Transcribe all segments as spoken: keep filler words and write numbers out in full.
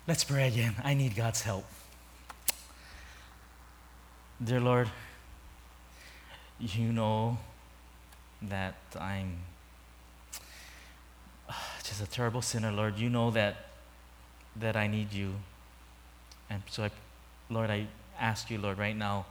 Let's pray again. I need God's help. Dear Lord, you know that I'm just a terrible sinner, Lord. You know that that I need you. And so, I, Lord, I ask you, Lord, right now,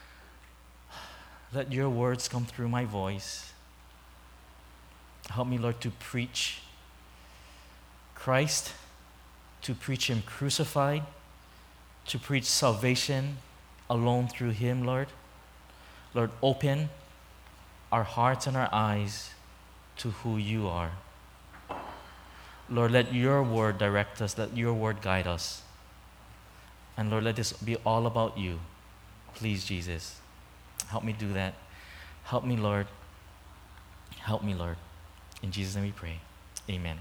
let your words come through my voice. Help me, Lord, to preach Christ, to preach Him crucified, to preach salvation alone through Him, Lord. Lord, open our hearts and our eyes to who you are. Lord, let your word direct us, let your word guide us. And Lord, let this be all about you. Please, Jesus, help me do that. Help me, Lord. Help me, Lord. In Jesus' name we pray. Amen.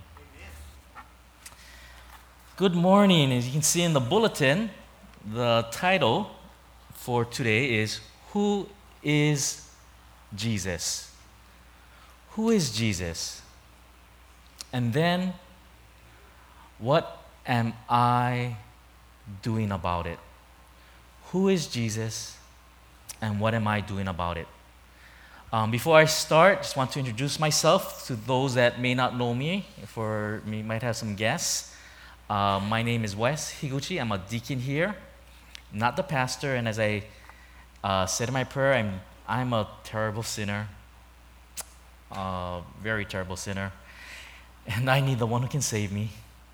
Good morning. As you can see in the bulletin, the title for today is Who is Jesus? Who is Jesus? And then, what am I doing about it? Who is Jesus and what am I doing about it? Um, before I start, just want to introduce myself to those that may not know me, for me might have some guests. Uh, my name is Wes Higuchi. I'm a deacon here, not the pastor. And as I uh, said in my prayer, I'm I'm a terrible sinner, uh, very terrible sinner, and I need the one who can save me.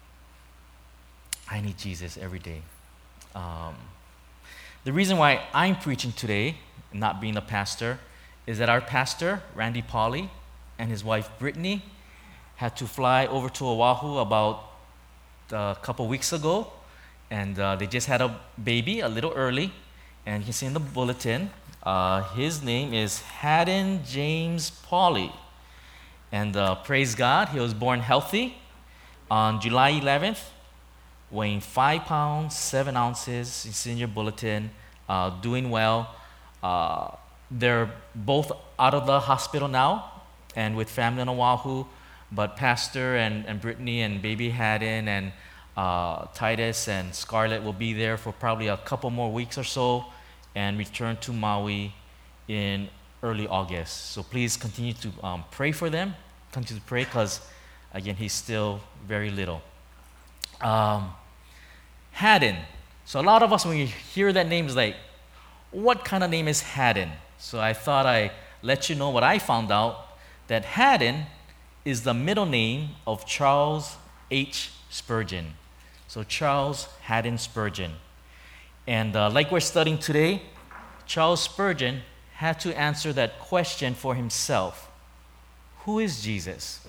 I need Jesus every day. Um, the reason why I'm preaching today, not being a pastor, is that our pastor, Randy Pauly, and his wife, Brittany, had to fly over to Oahu about a couple weeks ago, and uh, they just had a baby a little early, and you can see in the bulletin, uh, his name is Haddon James Pauly, and uh, praise God, he was born healthy on July eleventh, weighing five pounds, seven ounces. You see in your bulletin, uh, doing well. Uh, they're both out of the hospital now and with family on Oahu, but Pastor and, and Brittany and baby Haddon and uh, Titus and Scarlett will be there for probably a couple more weeks or so and return to Maui in early August. So please continue to um, pray for them. Continue to pray because, again, he's still very little. Um, Haddon. So a lot of us, when you hear that name, is like, what kind of name is Haddon? So I thought I'd let you know what I found out, that Haddon is the middle name of Charles H. Spurgeon. So Charles Haddon Spurgeon. And uh, like we're studying today, Charles Spurgeon had to answer that question for himself. Who is Jesus?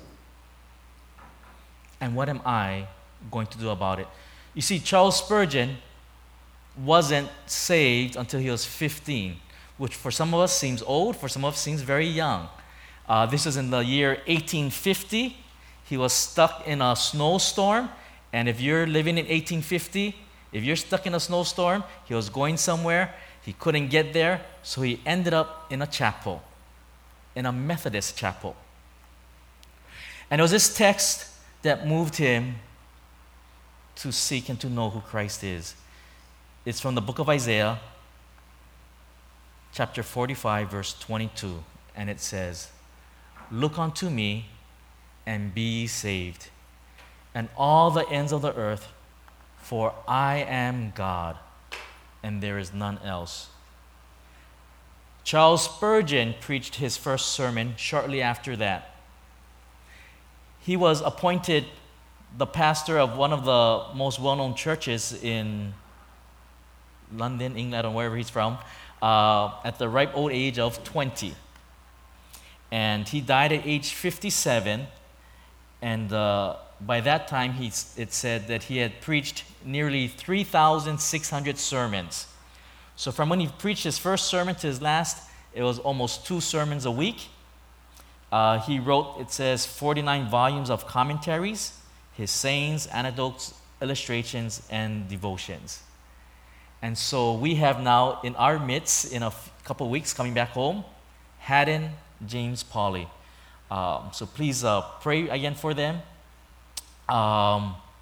And what am I going to do about it? You see, Charles Spurgeon wasn't saved until he was fifteen, which for some of us seems old, for some of us seems very young. Uh, this is in the year eighteen fifty. He was stuck in a snowstorm, and if you're living in eighteen fifty, if you're stuck in a snowstorm, he was going somewhere, he couldn't get there, so he ended up in a chapel, in a Methodist chapel. And it was this text that moved him to seek and to know who Christ is. It's from the book of Isaiah, chapter forty-five, verse twenty-two, and it says, "Look unto me and be ye saved, and all the ends of the earth, for I am God, and there is none else." Charles Spurgeon preached his first sermon shortly after that. He was appointed the pastor of one of the most well-known churches in London, England, or wherever he's from, uh, at the ripe old age of twenty. And he died at age fifty-seven, and uh, by that time, he, it said that he had preached nearly three thousand six hundred sermons. So from when he preached his first sermon to his last, it was almost two sermons a week. Uh, he wrote, it says, forty-nine volumes of commentaries, his sayings, anecdotes, illustrations, and devotions. And so we have now in our midst, in a f- couple weeks coming back home, Haddon James Pauly. Um, so please uh, pray again for them. Um,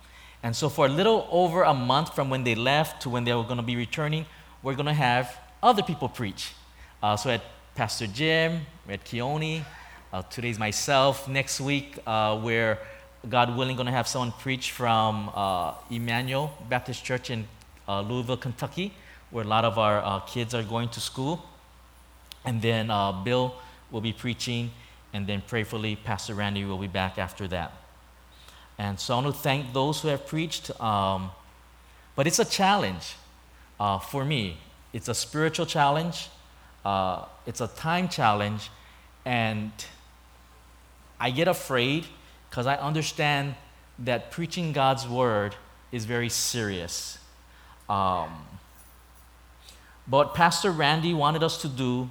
And so for a little over a month from when they left to when they were going to be returning, we're going to have other people preach. Uh, so at Pastor Jim, we had Keone, uh, today's myself. Next week, uh, we're, God willing, going to have someone preach from uh, Emmanuel Baptist Church in uh, Louisville, Kentucky, where a lot of our uh, kids are going to school. And then uh, Bill will be preaching, and then prayerfully, Pastor Randy will be back after that. And so I want to thank those who have preached. Um, but it's a challenge uh, for me. It's a spiritual challenge. Uh, it's a time challenge. And I get afraid because I understand that preaching God's word is very serious. Um, but what Pastor Randy wanted us to do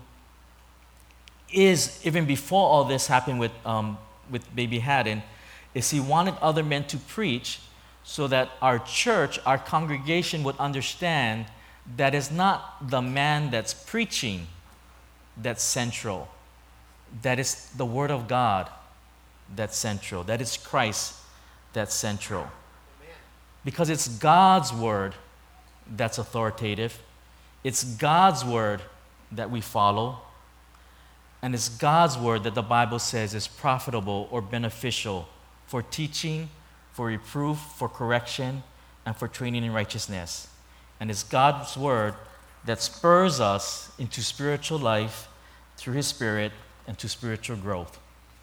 is, even before all this happened with, um, with Baby Haddon, is he wanted other men to preach so that our church, our congregation would understand that it's not the man that's preaching that's central. That is the Word of God that's central. That is Christ that's central. Because it's God's Word that's authoritative. It's God's Word that we follow. And it's God's Word that the Bible says is profitable or beneficial for teaching, for reproof, for correction, and for training in righteousness. And it's God's Word that spurs us into spiritual life through His Spirit and to spiritual growth.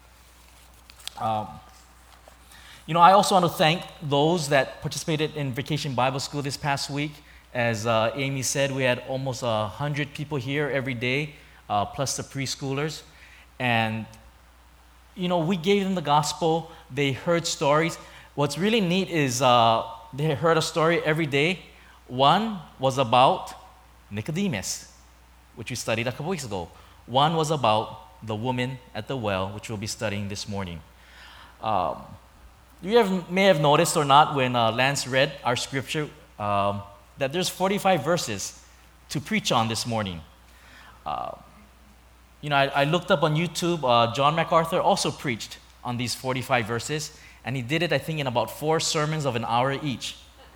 Um, you know, I also want to thank those that participated in Vacation Bible School this past week. As uh, Amy said, we had almost one hundred people here every day, uh, plus the preschoolers. And, you know, we gave them the gospel. They heard stories. What's really neat is uh, they heard a story every day. One was about Nicodemus, which we studied a couple weeks ago. One was about the woman at the well, which we'll be studying this morning. Um, you have, may have noticed or not when uh, Lance read our scripture um, that there's forty-five verses to preach on this morning. Uh, you know, I, I looked up on YouTube. Uh, John MacArthur also preached on these forty-five verses, and he did it, I think, in about four sermons of an hour each.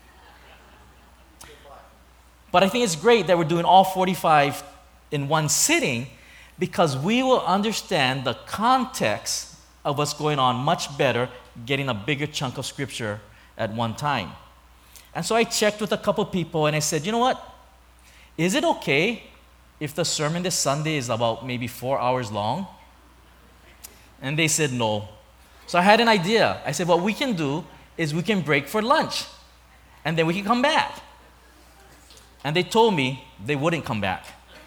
But I think it's great that we're doing all forty-five in one sitting, because we will understand the context of what's going on much better, getting a bigger chunk of scripture at one time. And so I checked with a couple people and I said, you know what? Is it okay if the sermon this Sunday is about maybe four hours long? And they said no. So I had an idea. I said, what we can do is we can break for lunch and then we can come back. And they told me they wouldn't come back.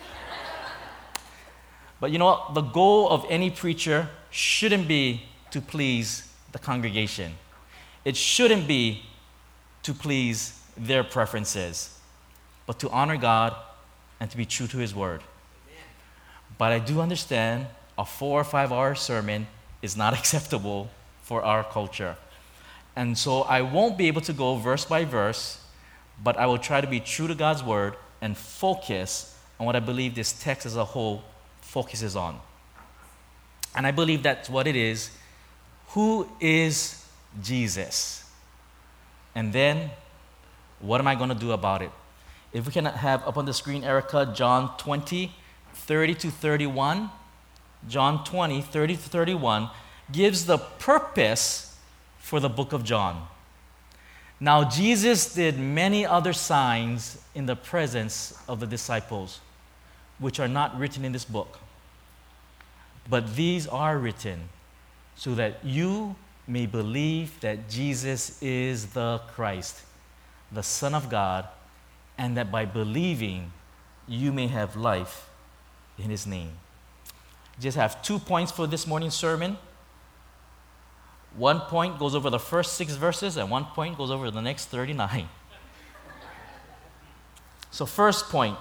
But you know what? The goal of any preacher shouldn't be to please the congregation. It shouldn't be to please their preferences, but to honor God and to be true to His Word. Amen. But I do understand a four or five hour sermon is not acceptable for our culture. And so I won't be able to go verse by verse, but I will try to be true to God's Word and focus on what I believe this text as a whole focuses on. And I believe that's what it is. Who is Jesus? And then, what am I going to do about it? If we can have up on the screen, Erica, John twenty, thirty to thirty-one. John twenty, thirty to thirty-one gives the purpose for the book of John. Now, Jesus did many other signs in the presence of the disciples, which are not written in this book. But these are written so that you may believe that Jesus is the Christ, the Son of God, and that by believing you may have life in His name. Just have two points for this morning's sermon. One point goes over the first six verses, and one point goes over the next thirty-nine. So, first point,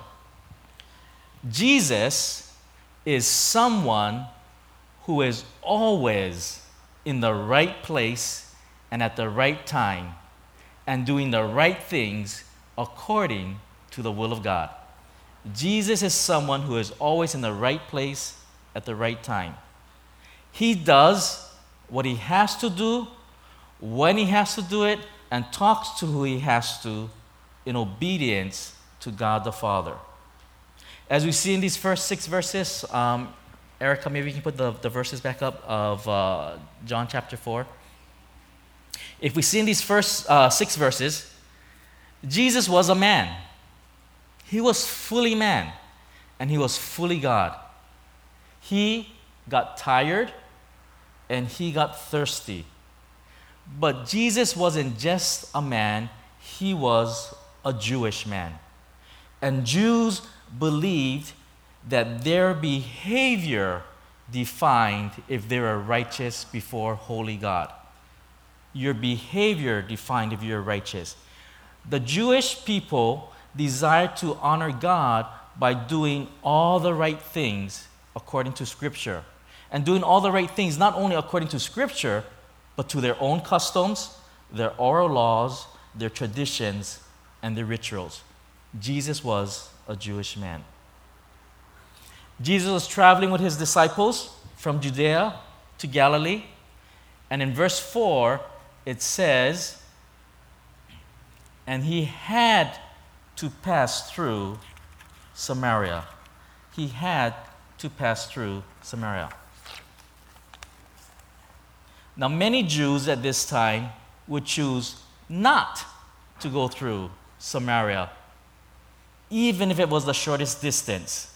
Jesus is someone who is always in the right place and at the right time and doing the right things according to the will of God. Jesus is someone who is always in the right place at the right time. He does what He has to do, when He has to do it, and talks to who he has to in obedience to God the Father. As we see in these first six verses, um, Erica, maybe you can put the, the verses back up of uh, John chapter four. If we see in these first uh, six verses, Jesus was a man. He was fully man, and he was fully God. He got tired, and he got thirsty. But Jesus wasn't just a man, he was a Jewish man. And Jews believed that their behavior defined if they were righteous before holy God. Your behavior defined if you're righteous. The Jewish people desired to honor God by doing all the right things according to Scripture. And doing all the right things not only according to Scripture, but to their own customs, their oral laws, their traditions, and their rituals. Jesus was a Jewish man. Jesus was traveling with his disciples from Judea to Galilee. And in verse four, it says, and he had to pass through Samaria. He had to pass through Samaria. Now, many Jews at this time would choose not to go through Samaria, even if it was the shortest distance.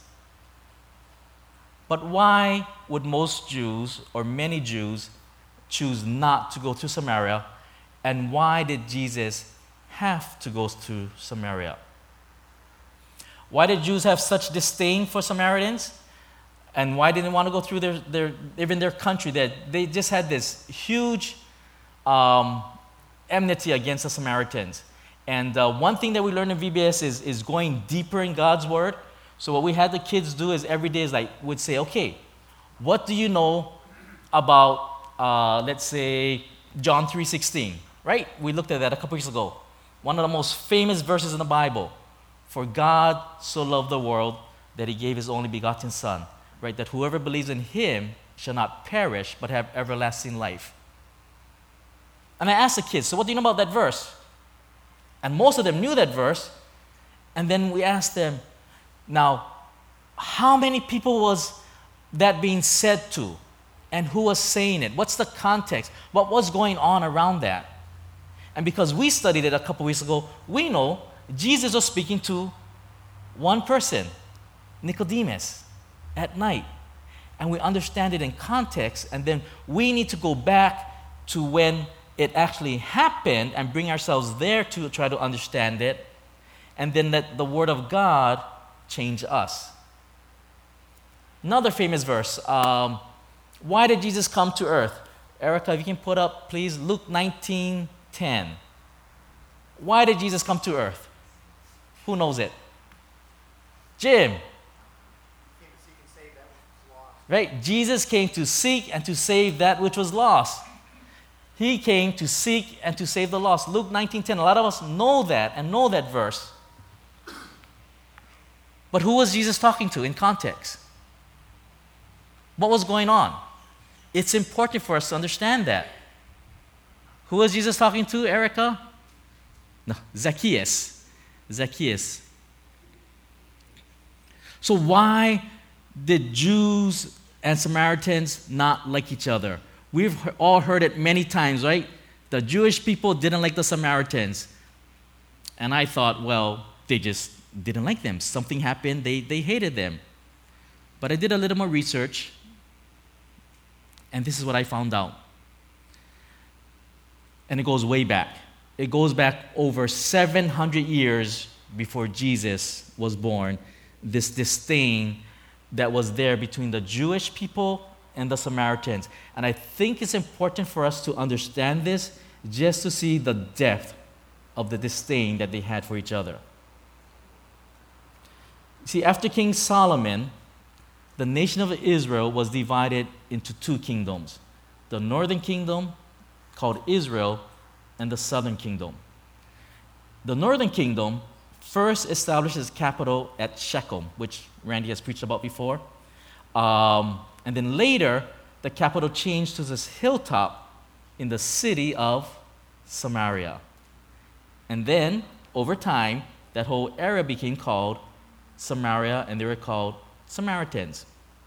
But why would most Jews, or many Jews, choose not to go to Samaria? And why did Jesus have to go through Samaria? Why did Jews have such disdain for Samaritans? And why didn't they want to go through their, their even their country? That they just had this huge um, enmity against the Samaritans. And uh, one thing that we learned in V B S is, is going deeper in God's Word. So what we had the kids do is every day is like, would say, okay, what do you know about, uh, let's say, John three sixteen, right? We looked at that a couple weeks ago. One of the most famous verses in the Bible. For God so loved the world that he gave his only begotten Son, right? That whoever believes in him shall not perish but have everlasting life. And I asked the kids, so what do you know about that verse? And most of them knew that verse. And then we asked them, now, how many people was that being said to? And who was saying it? What's the context? What was going on around that? And because we studied it a couple weeks ago, we know Jesus was speaking to one person, Nicodemus, at night. And we understand it in context, and then we need to go back to when it actually happened and bring ourselves there to try to understand it, and then let the Word of God change us. Another famous verse. Um, why did Jesus come to earth? Erica, if you can put up, please, Luke nineteen ten. Why did Jesus come to earth? Who knows it? Jim. Right? Jesus came to seek and to save that which was lost. He came to seek and to save the lost. Luke nineteen ten. A lot of us know that and know that verse. But who was Jesus talking to in context? What was going on? It's important for us to understand that. Who was Jesus talking to, Erica? No, Zacchaeus. Zacchaeus. So why did Jews and Samaritans not like each other? We've all heard it many times, right? The Jewish people didn't like the Samaritans. And I thought, well, they just didn't like them. Something happened, they, they hated them. But I did a little more research, and this is what I found out. And it goes way back. It goes back over seven hundred years before Jesus was born, this disdain that was there between the Jewish people and the Samaritans. And I think it's important for us to understand this just to see the depth of the disdain that they had for each other. See, after King Solomon, the nation of Israel was divided into two kingdoms. The northern kingdom, called Israel, and the southern kingdom. The northern kingdom first established its capital at Shechem, which Randy has preached about before. Um, and then later, the capital changed to this hilltop in the city of Samaria. And then, over time, that whole area became called Samaria, and they were called Samaritans.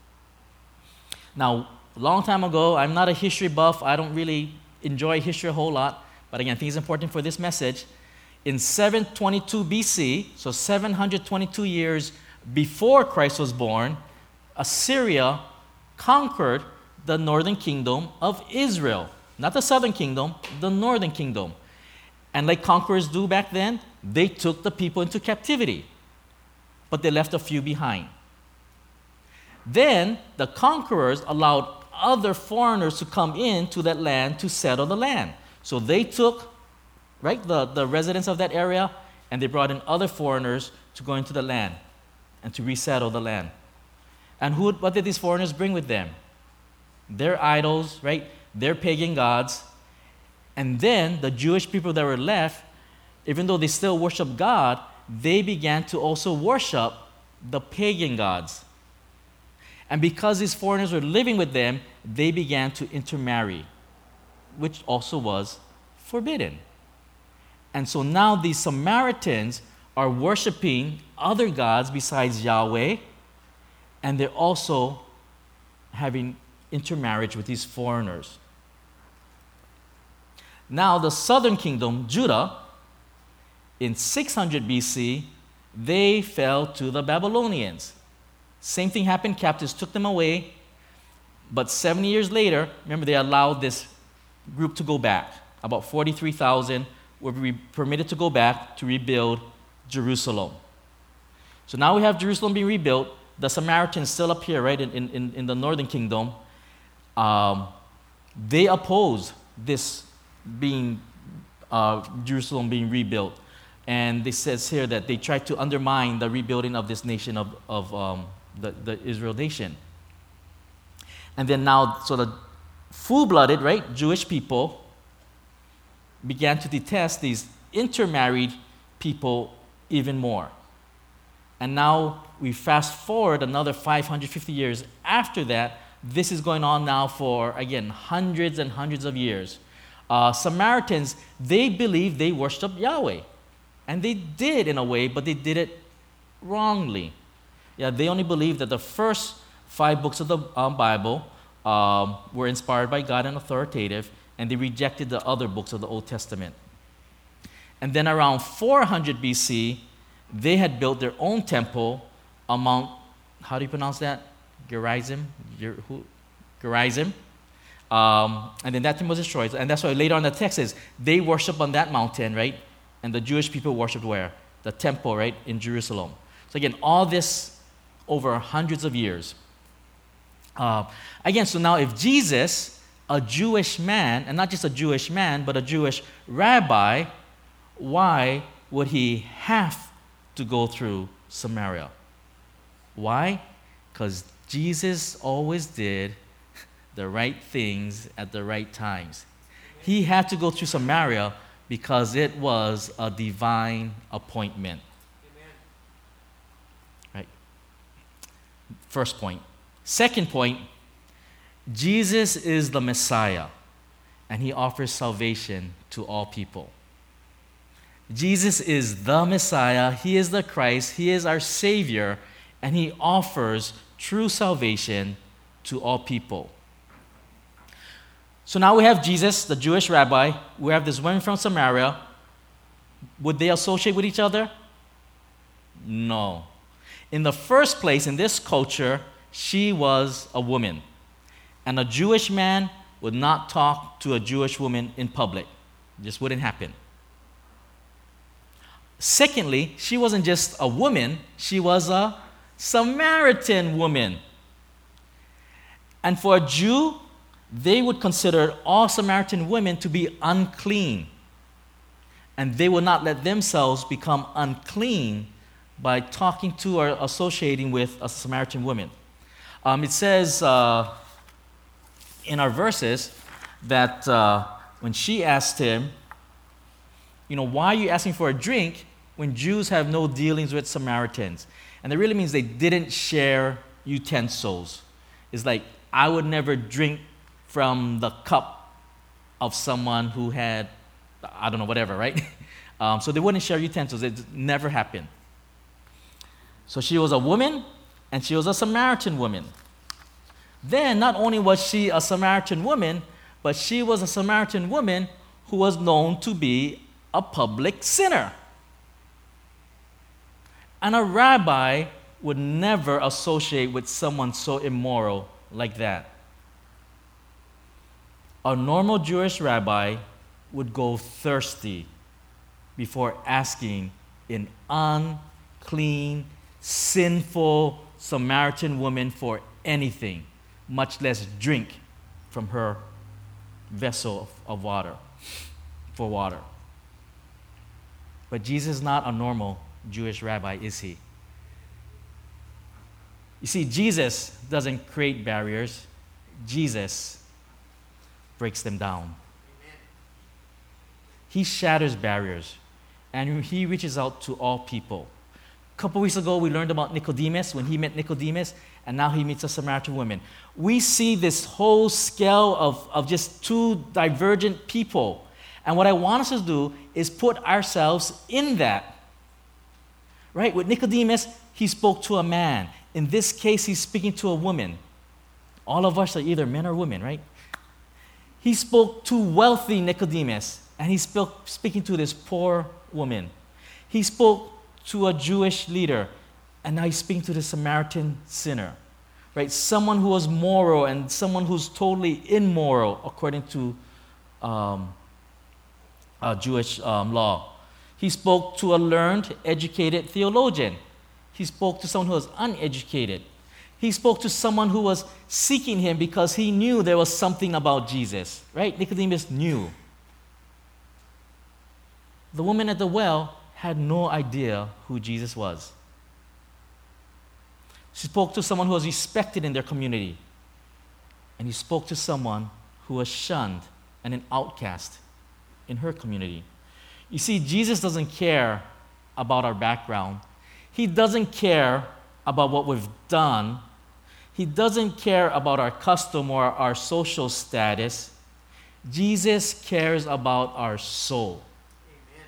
Now, a long time ago, I'm not a history buff. I don't really enjoy history a whole lot. But again, I think it's important for this message. In seven twenty-two B C, so seven hundred twenty-two years before Christ was born, Assyria conquered the northern kingdom of Israel. Not the southern kingdom, the northern kingdom. And like conquerors do back then, they took the people into captivity. But they left a few behind. Then the conquerors allowed other foreigners to come into that land to settle the land. So they took, right, the, the residents of that area, and they brought in other foreigners to go into the land and to resettle the land. And who, what did these foreigners bring with them? Their idols, right? Their pagan gods. And then the Jewish people that were left, even though they still worship God, they began to also worship the pagan gods. And because these foreigners were living with them, they began to intermarry, which also was forbidden. And so now these Samaritans are worshiping other gods besides Yahweh, and they're also having intermarriage with these foreigners. Now the southern kingdom, Judah, in six hundred B C, they fell to the Babylonians. Same thing happened, captives took them away, but seventy years later, remember they allowed this group to go back. About forty-three thousand were re- permitted to go back to rebuild Jerusalem. So now we have Jerusalem being rebuilt. The Samaritans still up here, right, in, in, in the northern kingdom. Um, they oppose this being, uh, Jerusalem being rebuilt. And it says here that they tried to undermine the rebuilding of this nation of, of um, the, the Israel nation. And then now, so the full-blooded, right, Jewish people began to detest these intermarried people even more. And now we fast forward another five hundred fifty years after that. This is going on now for, again, hundreds and hundreds of years. Uh, Samaritans, they believed they worshiped Yahweh. And they did in a way, but they did it wrongly. Yeah, they only believed that the first five books of the um, Bible um, were inspired by God and authoritative, and they rejected the other books of the Old Testament. And then around four hundred B C, they had built their own temple on Mount, how do you pronounce that? Gerizim? Ger- who? Gerizim. Um, and then that temple was destroyed. And that's why later on the text says they worship on that mountain, right? And the Jewish people worshiped where? The temple, right? In Jerusalem. So again, all this over hundreds of years. Uh, again, so now if Jesus, a Jewish man, and not just a Jewish man, but a Jewish rabbi, why would he have to go through Samaria? Why? Because Jesus always did the right things at the right times. He had to go through Samaria because it was a divine appointment. Amen. Right? First point. Second point, Jesus is the Messiah, and he offers salvation to all people. Jesus is the Messiah, he is the Christ, he is our Savior, and he offers true salvation to all people. So now we have Jesus, the Jewish rabbi. We have this woman from Samaria. Would they associate with each other? No. In the first place, in this culture, she was a woman. And a Jewish man would not talk to a Jewish woman in public. It just wouldn't happen. Secondly, she wasn't just a woman, she was a Samaritan woman. And for a Jew, they would consider all Samaritan women to be unclean. And they would not let themselves become unclean by talking to or associating with a Samaritan woman. Um, it says uh, in our verses that uh, when she asked him, you know, why are you asking for a drink when Jews have no dealings with Samaritans? And it really means they didn't share utensils. It's like, I would never drink from the cup of someone who had I don't know, whatever, right? um, so they wouldn't share utensils. It never happened. So she was a woman, and she was a Samaritan woman. Then, not only was she a Samaritan woman, but she was a Samaritan woman who was known to be a public sinner. And a rabbi would never associate with someone so immoral like that. A normal Jewish rabbi would go thirsty before asking an unclean, sinful Samaritan woman for anything, much less drink from her vessel of water, for water. But Jesus is not a normal Jewish rabbi, is he? You see, Jesus doesn't create barriers. Jesus breaks them down. Amen. He shatters barriers, and he reaches out to all people. A couple weeks ago, we learned about Nicodemus, when he met Nicodemus, and now he meets a Samaritan woman. We see this whole scale of, of just two divergent people. And what I want us to do is put ourselves in that. Right? With Nicodemus, he spoke to a man. In this case, he's speaking to a woman. All of us are either men or women, right? He spoke to wealthy Nicodemus, and he spoke speaking to this poor woman. He spoke to a Jewish leader, and now he's speaking to the Samaritan sinner, right? Someone who was moral and someone who's totally immoral according to um, uh, Jewish um, law. He spoke to a learned, educated theologian. He spoke to someone who was uneducated. He spoke to someone who was seeking him because he knew there was something about Jesus, right? Nicodemus knew. The woman at the well had no idea who Jesus was. She spoke to someone who was respected in their community. And he spoke to someone who was shunned and an outcast in her community. You see, Jesus doesn't care about our background. He doesn't care about what we've done. He doesn't care about our custom or our social status. Jesus cares about our soul. Amen.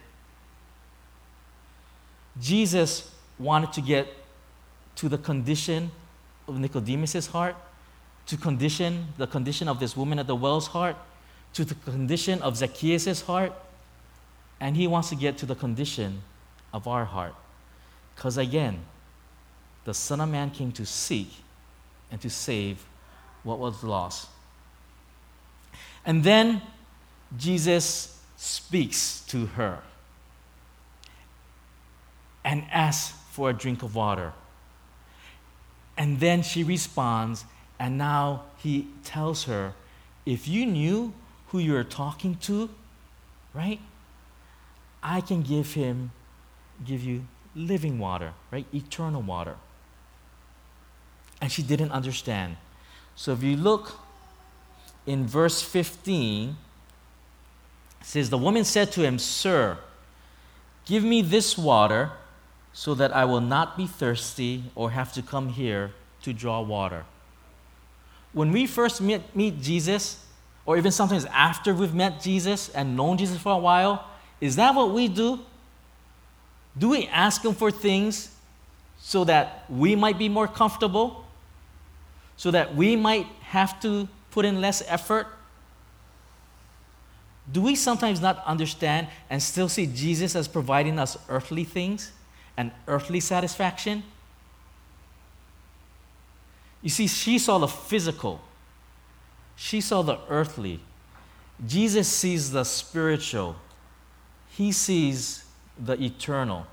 Jesus wanted to get to the condition of Nicodemus' heart, to condition the condition of this woman at the well's heart, to the condition of Zacchaeus' heart, and he wants to get to the condition of our heart. Because again, the Son of Man came to seek and to save what was lost. And then Jesus speaks to her and asks for a drink of water. And then she responds, and now he tells her, if you knew who you're talking to, right, I can give him, give you living water, right, eternal water. And she didn't understand. So if you look in verse fifteen, it says, the woman said to him, Sir, give me this water so that I will not be thirsty or have to come here to draw water. When we first meet, meet Jesus, or even sometimes after we've met Jesus and known Jesus for a while, is that what we do? Do we ask him for things so that we might be more comfortable? So that we might have to put in less effort? Do we sometimes not understand and still see Jesus as providing us earthly things and earthly satisfaction? You see, she saw the physical. She saw the earthly. Jesus sees the spiritual. He sees the eternal.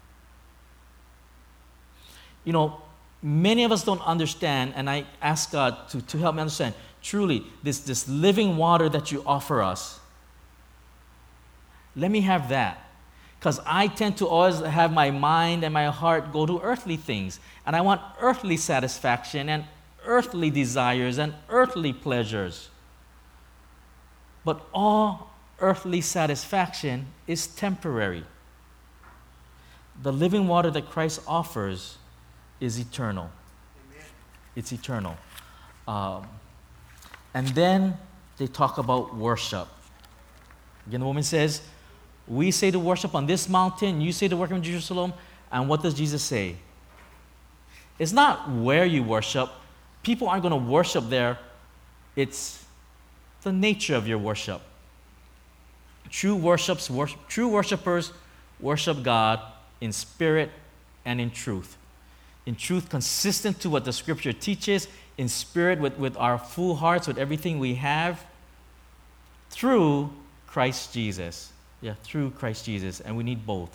You know, many of us don't understand, and I ask God to, to help me understand, truly, this, this living water that you offer us, let me have that. Because I tend to always have my mind and my heart go to earthly things. And I want earthly satisfaction and earthly desires and earthly pleasures. But all earthly satisfaction is temporary. The living water that Christ offers is eternal. Amen. It's eternal. Um, and then they talk about worship. Again, the woman says, we say to worship on this mountain, you say to worship in Jerusalem. And what does Jesus say? It's not where you worship. People aren't going to worship there. It's the nature of your worship. True worships, worship, true worshipers worship God in spirit and in truth. In truth, consistent to what the Scripture teaches, in spirit, with, with our full hearts, with everything we have, through Christ Jesus. Yeah, through Christ Jesus. And we need both.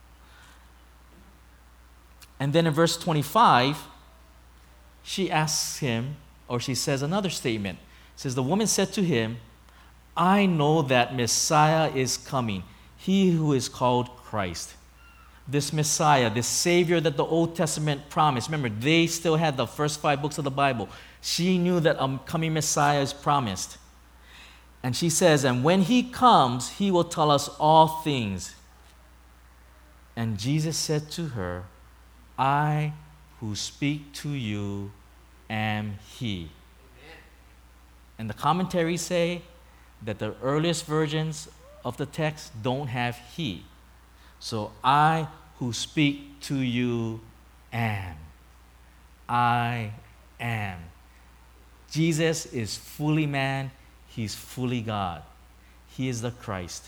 And then in verse twenty-five, she asks him, or she says another statement. It says, the woman said to him, I know that Messiah is coming, he who is called Christ. This Messiah, this Savior that the Old Testament promised. Remember, they still had the first five books of the Bible. She knew that a coming Messiah is promised. And she says, and when he comes, he will tell us all things. And Jesus said to her, I who speak to you am he. Amen. And the commentaries say that the earliest versions of the text don't have he. So, I who speak to you am. I am. Jesus is fully man. He's fully God. He is the Christ.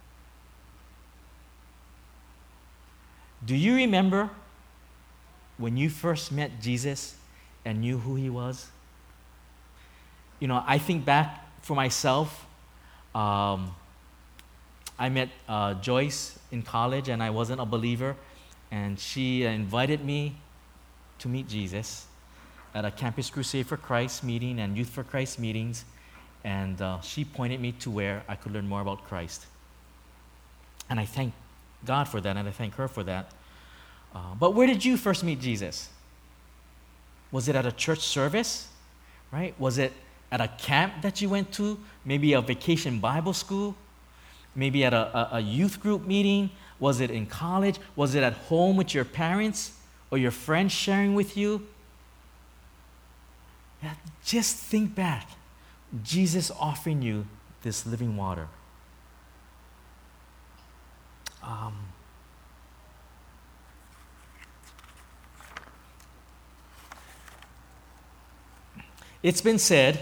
Do you remember when you first met Jesus and knew who he was? You know, I think back for myself. Um, I met uh, Joyce in college, and I wasn't a believer, and she invited me to meet Jesus at a Campus Crusade for Christ meeting and Youth for Christ meetings, and uh, she pointed me to where I could learn more about Christ. And I thank God for that, and I thank her for that. Uh, but where did you first meet Jesus? Was it at a church service, right? Was it at a camp that you went to? Maybe a vacation Bible school? Maybe at a, a, a youth group meeting? Was it in college? Was it at home with your parents or your friends sharing with you? Yeah, just think back. Jesus offering you this living water. Um, it's been said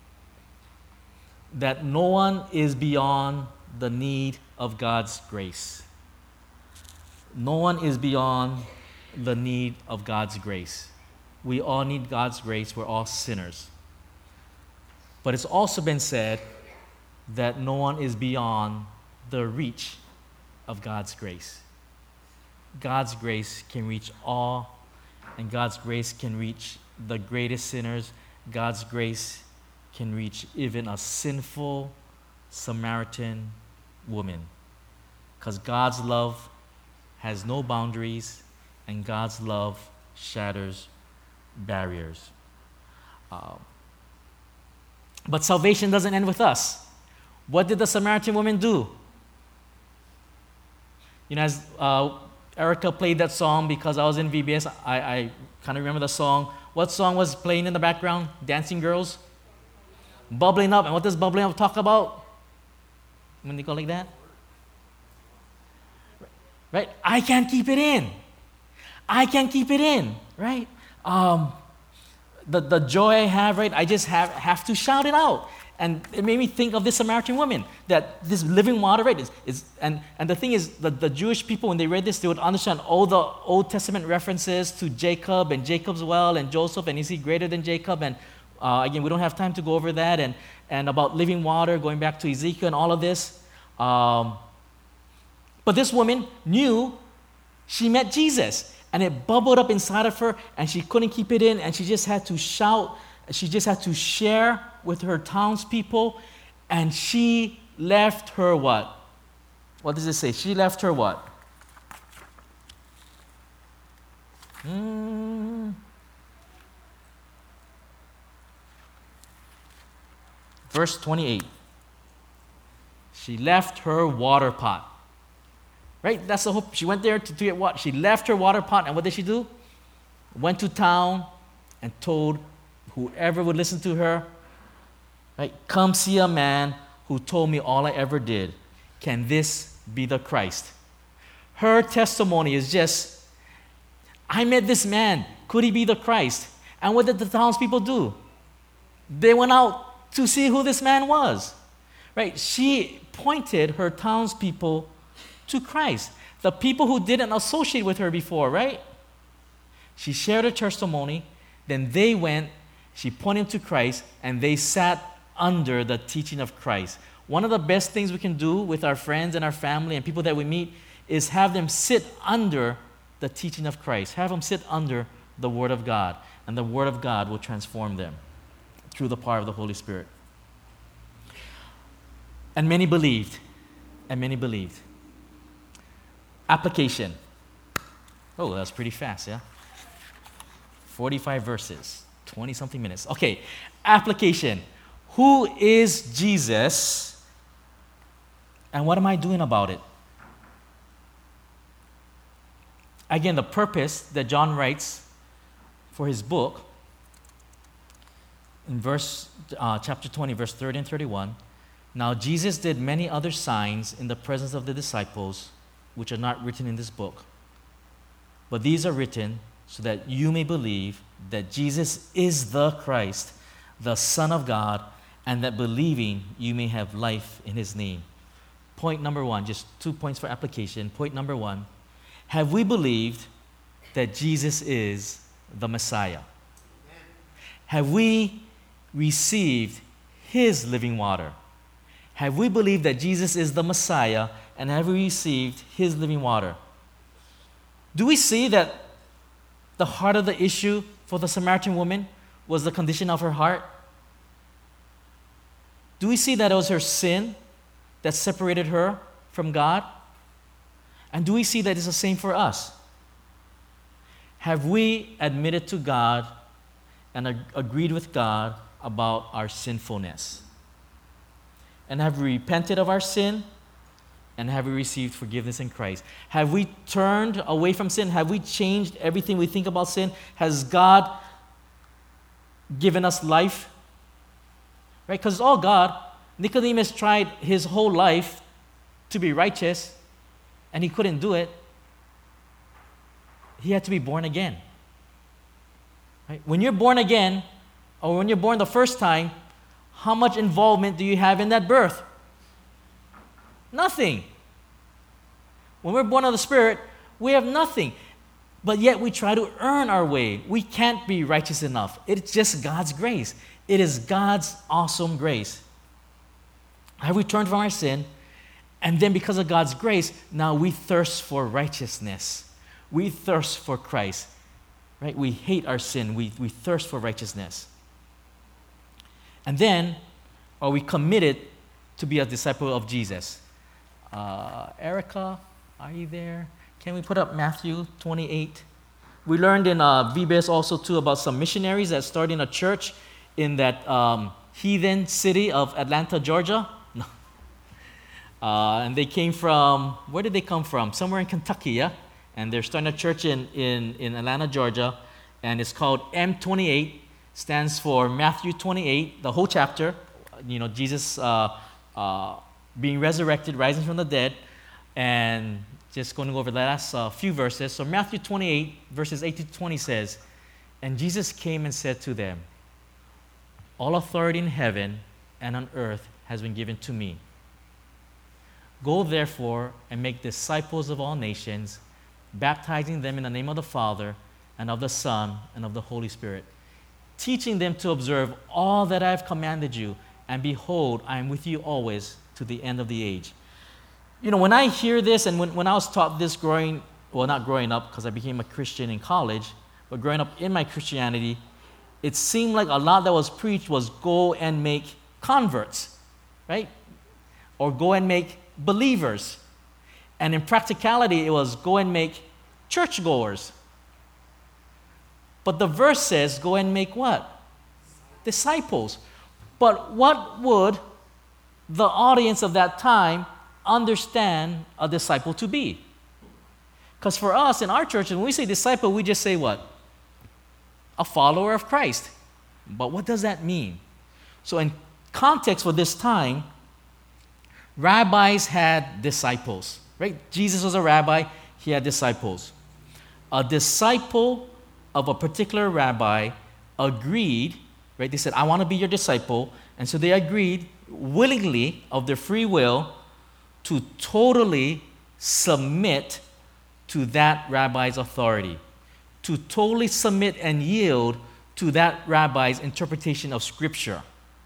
that no one is beyond the need of God's grace. No one is beyond the need of God's grace. We all need God's grace. We're all sinners. But it's also been said that no one is beyond the reach of God's grace. God's grace can reach all, and God's grace can reach the greatest sinners. God's grace can reach even a sinful Samaritan woman. Because God's love has no boundaries, and God's love shatters barriers. Um, but salvation doesn't end with us. What did the Samaritan woman do? You know, as uh, Erica played that song because I was in V B S, I, I kind of remember the song. What song was playing in the background? Dancing Girls? Bubbling Up. And what does bubbling up talk about? When they go like that? Right? I can't keep it in. I can't keep it in, right? Um, the, the joy I have, right? I just have, have to shout it out. And it made me think of this Samaritan woman, that this living water, right? Is, is, and, and the thing is, the, the Jewish people, when they read this, they would understand all the Old Testament references to Jacob and Jacob's well and Joseph, and is he greater than Jacob? And uh, again, we don't have time to go over that. And, and about living water, going back to Ezekiel and all of this. Um, but this woman knew she met Jesus. And it bubbled up inside of her, and she couldn't keep it in, and she just had to shout. She just had to share with her townspeople, and she left her what? What does it say? She left her what? Mm. Verse twenty-eight. She left her water pot. Right? That's the hope. She went there to, to get what? She left her water pot, and what did she do? Went to town and told whoever would listen to her, right? Come see a man who told me all I ever did. can this be the Christ? Her testimony is just, I met this man. Could he be the Christ? And what did the townspeople do? They went out to see who this man was. Right? She pointed her townspeople to Christ. The people who didn't associate with her before, right? She shared her testimony. Then they went, she pointed to Christ, and they sat under the teaching of Christ. One of the best things we can do with our friends and our family and people that we meet is have them sit under the teaching of Christ. Have them sit under the Word of God, and the Word of God will transform them through the power of the Holy Spirit. And many believed, and many believed. Application. Oh, that was pretty fast, yeah? forty-five verses, twenty-something minutes. Okay, application. Who is Jesus, and what am I doing about it? Again, the purpose that John writes for his book, in verse, uh, chapter twenty, verse thirty and thirty-one, now Jesus did many other signs in the presence of the disciples, which are not written in this book. But these are written so that you may believe that Jesus is the Christ, the Son of God, and that believing you may have life in his name. Point number one, just two points for application. Point number one, have we believed that Jesus is the Messiah? Have we received his living water? Have we believed that Jesus is the Messiah, and have we received his living water? Do we see that the heart of the issue for the Samaritan woman was the condition of her heart? Do we see that it was her sin that separated her from God? And do we see that it's the same for us? Have we admitted to God and ag- agreed with God about our sinfulness? And have we repented of our sin? And have we received forgiveness in Christ? Have we turned away from sin? Have we changed everything we think about sin? Has God given us life? Right? Because it's all God. Nicodemus tried his whole life to be righteous, and he couldn't do it. He had to be born again. Right? When you're born again, or when you're born the first time, how much involvement do you have in that birth? Nothing. When we're born of the Spirit, we have nothing. But yet we try to earn our way. We can't be righteous enough. It's just God's grace. It is God's awesome grace. Have we turned from our sin? And then because of God's grace, now we thirst for righteousness. We thirst for Christ. Right? We hate our sin. We, we thirst for righteousness. And then, are we committed to be a disciple of Jesus? Uh, Erica, are you there? Can we put up Matthew twenty-eight? We learned in uh, V B S also too about some missionaries that started a church in that um, heathen city of Atlanta, Georgia. No. Uh, and they came from, where did they come from? Somewhere in Kentucky, yeah? And they're starting a church in, in, in Atlanta, Georgia. And it's called M twenty-eight, stands for Matthew twenty-eight, the whole chapter. You know, Jesus uh, uh, being resurrected, rising from the dead, and just going to go over the last uh, few verses. So Matthew twenty-eight, verses eighteen to twenty says, and Jesus came and said to them, all authority in heaven and on earth has been given to me. Go therefore and make disciples of all nations, baptizing them in the name of the Father and of the Son and of the Holy Spirit, teaching them to observe all that I have commanded you, and behold, I am with you always to the end of the age. You know, when I hear this, and when, when I was taught this growing, well, not growing up because I became a Christian in college, but growing up in my Christianity, it seemed like a lot that was preached was go and make converts, right? Or go and make believers. And in practicality, it was go and make churchgoers. But the verse says, go and make what? Disciples. But what would the audience of that time understand a disciple to be? Because for us in our church, when we say disciple, we just say what? A follower of Christ. But what does that mean? So in context for this time, Rabbis had disciples, right? Jesus was a rabbi, he had disciples. A disciple of a particular rabbi agreed, right? They said, I want to be your disciple. And so they agreed willingly, of their free will, to totally submit to that rabbi's authority, to totally submit and yield to that rabbi's interpretation of Scripture,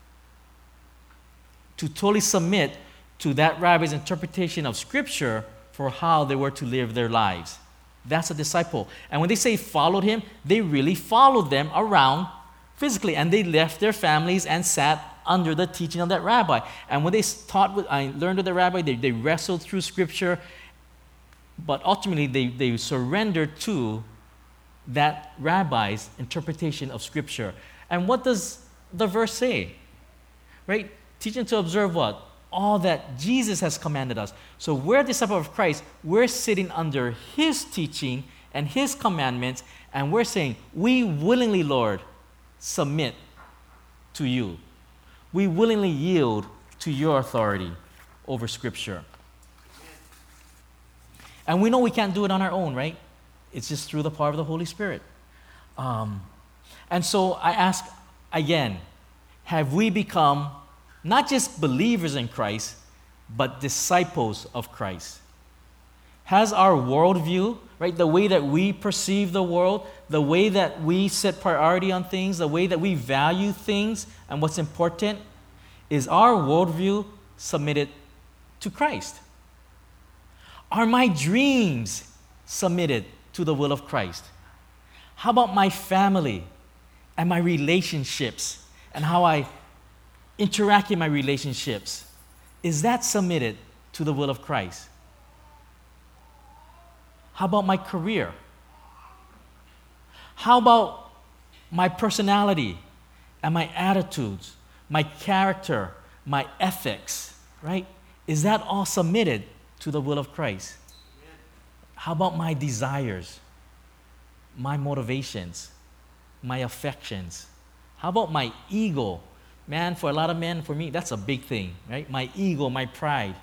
to totally submit to that rabbi's interpretation of Scripture for how they were to live their lives. That's a disciple. And when they say followed him, they really followed them around physically, and they left their families and sat under the teaching of that rabbi. And when they taught, with, I learned with the rabbi, they, they wrestled through Scripture, but ultimately they, they surrendered to that rabbi's interpretation of Scripture. And what does the verse say? Right? Teaching to observe what? All that Jesus has commanded us. So we're disciples of Christ. We're sitting under his teaching and his commandments, and we're saying, we willingly, Lord, submit to you. We willingly yield to your authority over Scripture. And we know we can't do it on our own, right? It's just through the power of the Holy Spirit. Um, and so I ask again, have we become not just believers in Christ, but disciples of Christ? Has our worldview, right, the way that we perceive the world, the way that we set priority on things, the way that we value things and what's important, is our worldview submitted to Christ? Are my dreams submitted to the will of Christ? How about my family and my relationships and how I interact in my relationships? Is that submitted to the will of Christ? How about my career? How about my personality and my attitudes, my character, my ethics, right? Is that all submitted to the will of Christ? How about my desires, my motivations, my affections? How about my ego? Man, for a lot of men, for me, that's a big thing, right? My ego, my pride,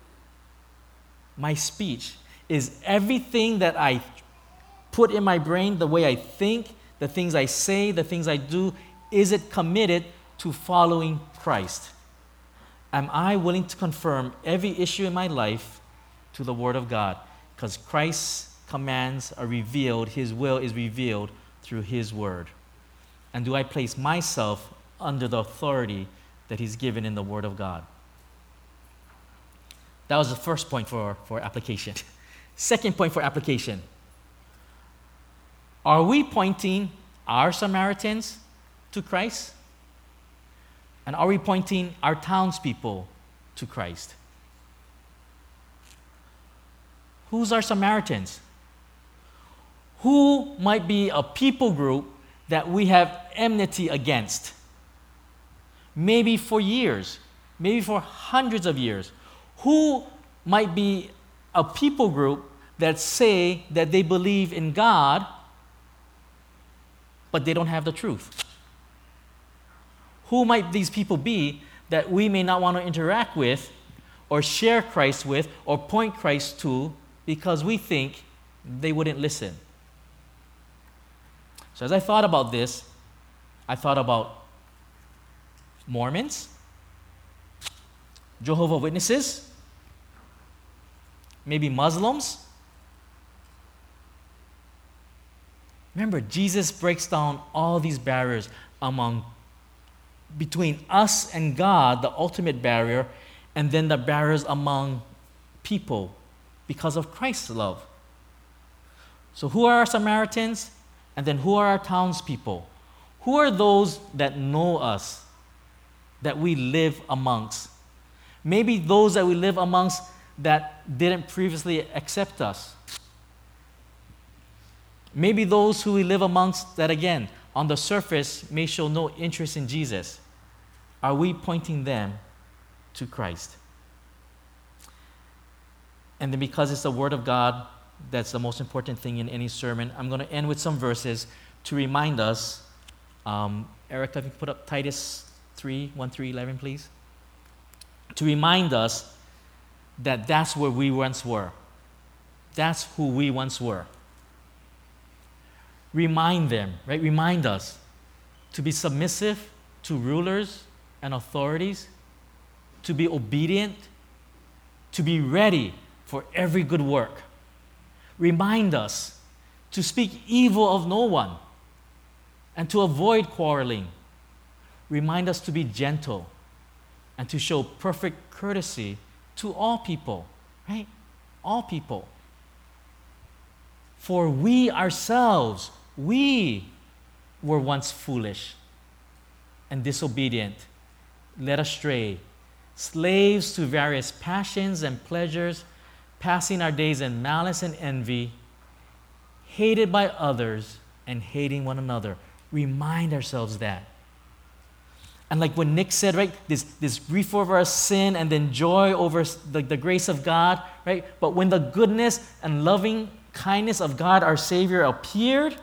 my speech. Is everything that I put in my brain, the way I think, the things I say, the things I do, is it committed to following Christ? Am I willing to confirm every issue in my life to the Word of God? Because Christ's commands are revealed, his will is revealed through his Word. And do I place myself under the authority that he's given in the Word of God? That was the first point for, for application. Second point for application. Are we pointing our Samaritans to Christ? And are we pointing our townspeople to Christ? Who's our Samaritans? Who might be a people group that we have enmity against? Maybe for years, maybe for hundreds of years. Who might be a people group that say that they believe in God, but they don't have the truth? Who might these people be that we may not want to interact with or share Christ with or point Christ to because we think they wouldn't listen? So as I thought about this, I thought about Mormons, Jehovah's Witnesses, maybe Muslims. Remember, Jesus breaks down all these barriers among between us and God, the ultimate barrier, and then the barriers among people because of Christ's love. So who are our Samaritans? And then who are our townspeople? Who are those that know us, that we live amongst? Maybe those that we live amongst that didn't previously accept us. Maybe those who we live amongst that, again, on the surface may show no interest in Jesus. Are we pointing them to Christ? And then because it's the Word of God, that's the most important thing in any sermon, I'm going to end with some verses to remind us. Um, Eric, if you put up Titus three, one through eleven, please. To remind us that that's where we once were. That's who we once were. Remind them, right? Remind us to be submissive to rulers and authorities, to be obedient, to be ready for every good work. Remind us to speak evil of no one and to avoid quarreling. Remind us to be gentle and to show perfect courtesy to all people, right? All people. For we ourselves, we were once foolish and disobedient, led astray, slaves to various passions and pleasures, passing our days in malice and envy, hated by others and hating one another. Remind ourselves that. And like what Nick said, right, this, this grief over our sin and then joy over the, the grace of God, right? But when the goodness and loving kindness of God, our Savior, appeared,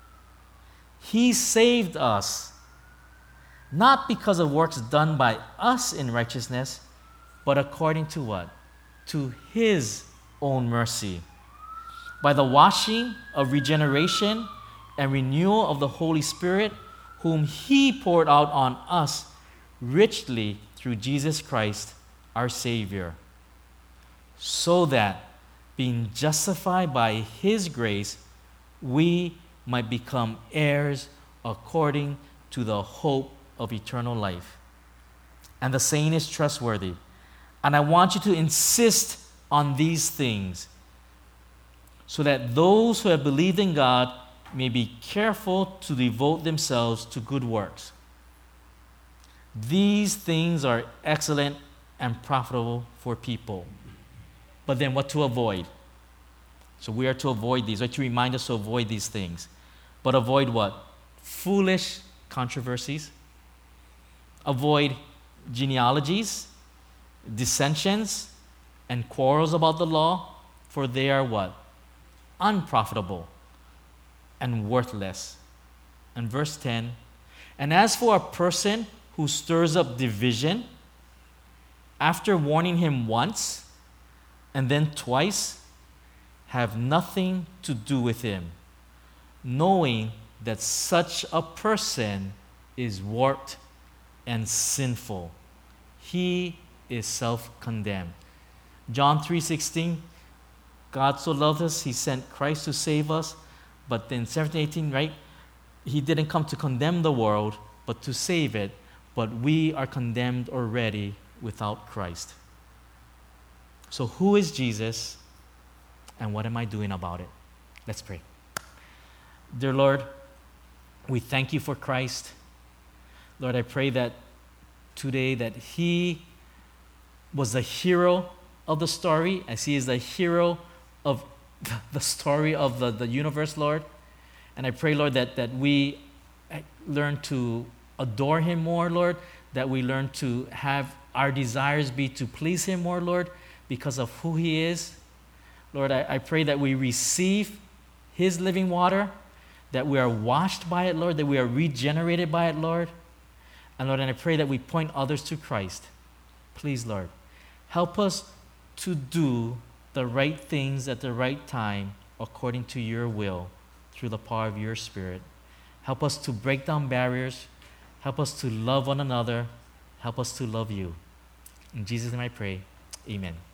He saved us, not because of works done by us in righteousness, but according to what? To His own mercy, by the washing of regeneration and renewal of the Holy Spirit, whom He poured out on us richly through Jesus Christ, our Savior, so that, being justified by His grace, we might become heirs according to the hope of eternal life. And the saying is trustworthy. And I want you to insist on these things, so that those who have believed in God may be careful to devote themselves to good works. These things are excellent and profitable for people. But then what to avoid? So we are to avoid these, right? To remind us to avoid these things. But avoid what? Foolish controversies. Avoid genealogies, dissensions, and quarrels about the law, for they are what? Unprofitable and worthless. And verse ten, and as for a person who stirs up division, after warning him once and then twice, have nothing to do with him, knowing that such a person is warped and sinful. He is self-condemned. John three sixteen, God so loved us, He sent Christ to save us. But then seventeen, eighteen, right? He didn't come to condemn the world, but to save it. But we are condemned already without Christ. So who is Jesus, and what am I doing about it? Let's pray. Dear Lord, we thank You for Christ. Lord, I pray that today that He was the hero of the story, as He is the hero of the story of the, the universe, Lord. And I pray, Lord, that, that we learn to adore Him more, Lord, that we learn to have our desires be to please Him more, Lord, because of who He is. Lord, I, I pray that we receive His living water, that we are washed by it, Lord, that we are regenerated by it, Lord. And Lord, and I pray that we point others to Christ. Please, Lord, help us to do the right things at the right time according to Your will through the power of Your Spirit. Help us to break down barriers. Help us to love one another. Help us to love You. In Jesus' name I pray. Amen.